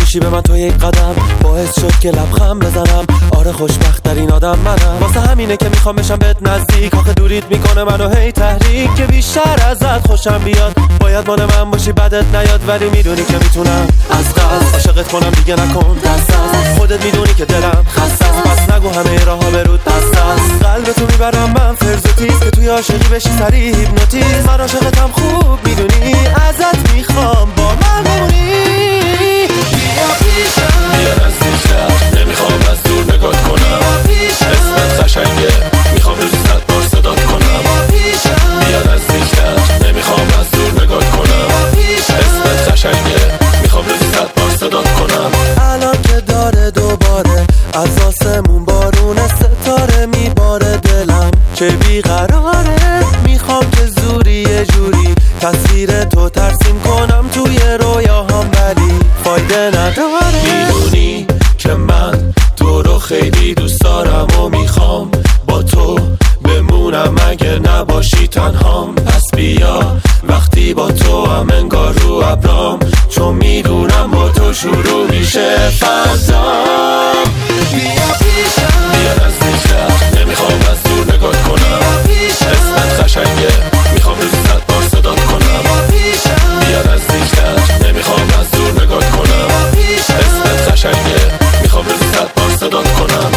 باشی به من تو یک قدم، باعث شد که لبخند بزنم. آره خوشبخت ترین آدم منم، واسه همینه که میخوام بشم بهت نزدیک. آخه دوریت میکنه منو هی تحریک، که بیشتر ازت خوشم بیاد. باید مال من باشی بدت نیاد، ولی میدونی که میتونم از قلب عاشقت کنم. دیگه نکن دست از خودت، میدونی که دلم خسته است. پس نگو همه راه‌ها به رود بسته است. قلبتو میبرم من فرض و تیز، که توی عاشقی بشی سریع هیپنوتیزم. من عاشقتم خوب میدونی، ازت میخوام با من بمونی. بیا پیشم، بیا نزدیکتر، نمیخوام از دور نگات کنم. اسمت قشنگه، میخوام روزی 100 بار صدات کنم. بیا نزدیکتر، نمیخوام از دور نگات کنم. اسمت قشنگه، میخوام روزی 100 بار صدات کنم. الان که داره دوباره از آسمون بارون ستاره میباره، دلم چه بیقراره. میخوام که زوری یه جوری تصویر تو ترسیم کنم توی رویاهام، ولی فایده نداره. میدونی که من تو رو خیلی دوست دارم و میخوام با تو بمونم اگه نباشی تنهام. پس بیا وقتی با تو هم انگار رو ابرام، چون میدونم با تو شروع میشه فردا. بیا پیشم، بیا نزدیکتر، نمیخوام از دور نگات کنم. اسمت قشنگه، میخوام روزی 100 بار صدات کنم. بیا نزدیکتر، نمیخوام از دور نگات کنم. اسمت قشنگه، میخوام روزی 100 بار صدات کنم.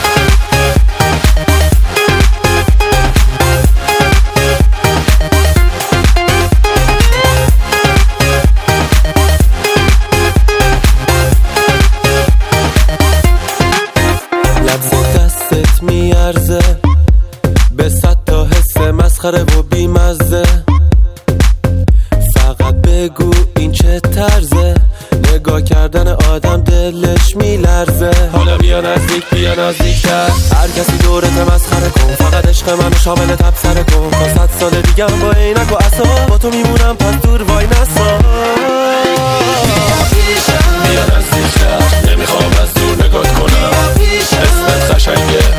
لبس دستت میارزه به 100 تا حس مسخره و بیمزه. فقط بگو این چه طرزه، نگاه کردن آدم دلش میلرزه. حالا بیا نزدیک، بیا نزدیکتر، هر کسی دورت مسخره کن، فقط عشق منو شامل تبصره کن. تا 100 سال دیگه با عینک و عصا با تو میمونم، پس دور وای نسا. بیا نزدیکتر، نمیخوام از دور نگات کنم. اسمت قشنگه،